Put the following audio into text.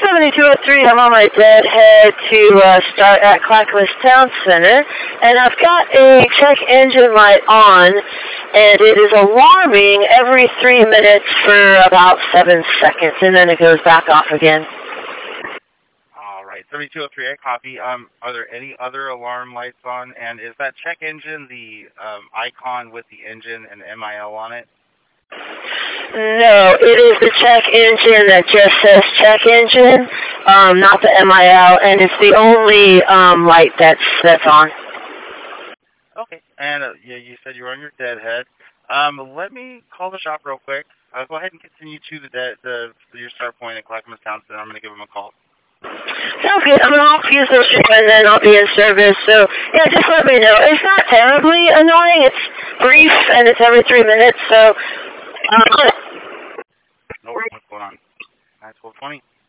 7203, I'm on my deadhead to start at Clackamas Town Center, and I've got a check engine light on, and it is alarming every 3 minutes for about 7 seconds, and then it goes back off again. All right, 7203, I copy. Are there any other alarm lights on? And is that check engine the icon with the engine and MIL on it? No, it is the check engine that just says check engine, not the MIL, and it's the only light that's on. Okay, and you said you were on your deadhead. Let me call the shop real quick. Go ahead and continue to your start point at Clackamas Town Center. I'm going to give them a call. Sounds good. I'm going to fuse those two and then I'll be in service. So, yeah, just let me know. It's not terribly annoying. It's brief and it's every 3 minutes, so... No, what's going on? 91220.